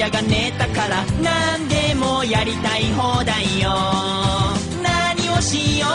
親が寝たから何でもやりたい放題よ。何をしよ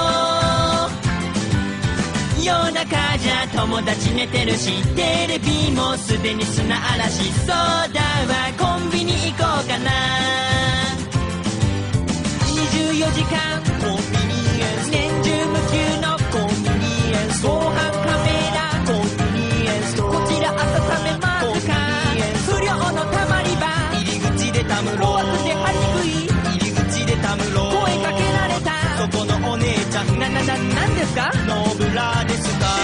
う、夜中じゃ友達寝てるし、テレビもすでに砂嵐。そうだわ、コンビニ行こうかな。24時間コンビニエンス、年中無休のコンビニエンス、防犯カメラコンビニエンス、こちら温めますか、不良のたまり場、入り口でたむろ、怖くて入りにくい、入り口でたむろ、声かけられた、そこのお姉ちゃん、なんですか、ノーブラですか。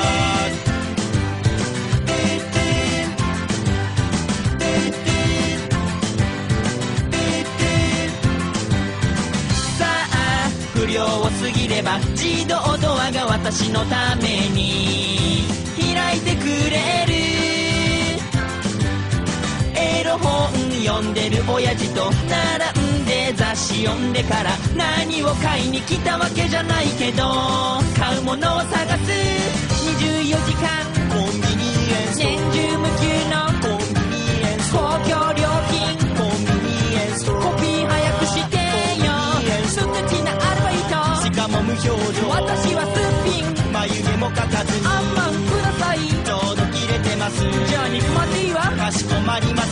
不良を過ぎれば自動ドアが私のために開いてくれる。エロ本読んでる親父と並んで雑誌読んでから、何を買いに来たわけじゃないけど買うものを探す。24時間コンビニエンス、年中無休のコンビニエンス、公共料金コンビニエンス、コピー早くしてよ、無口なアルバイト、しかも無表情、私はすっぴん、眉毛も描かずに、あんまんください、ちょうど切れてます、じゃあ肉まんでいいわ、かしこまりました。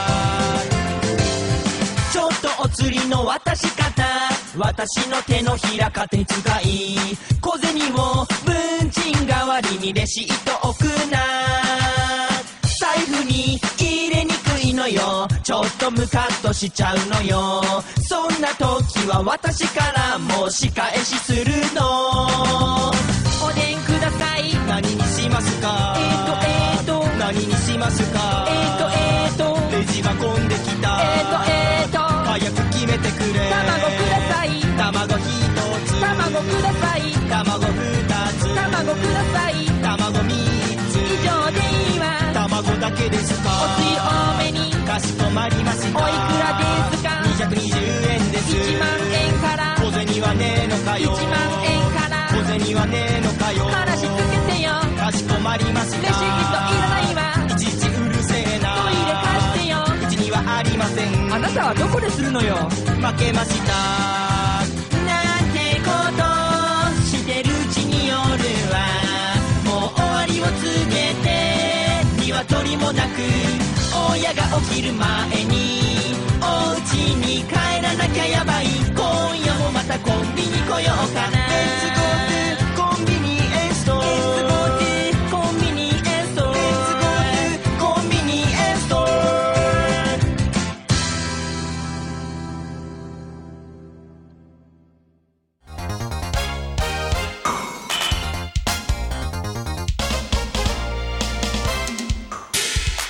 ちょっとお釣りの渡し方、私の手のひらか手使い、小銭を文鎮代わりにレシート置くな。財布に入れにくいのよ、ちょっとムカッとしちゃうのよ。そんな時は私からも仕返しするの。おでんください、何にしますか、何にしますか、レジが混んできた、早く決めてくれ、卵ください、卵一つ、卵ください、卵二つ、卵ください、卵三つ、以上でいいわ、卵だけですか、おつゆ多めに、かしこまりました。おいくらですか、220円です、1万円から、小銭はねえのかよ、1万円から、小銭はねえのかよ、話しつけてよ、かしこまりました。レシートいらないわ、いちいちうるせえな、トイレ貸してよ、うちにはありません、あなたはどこでするのよ、負けました。なんてことしてるうちに夜はもう終わりを告げて、鶏もなく親が起きる前にお家に帰らなきゃやばい、今夜もまたコンビニ来ようかな。レッツゴートゥコンビニエンスト、レッツゴートゥコンビニエンスト、レッツゴートゥコンビニエンスト。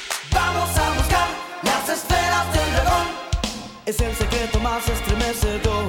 Es el secreto más estremecedor.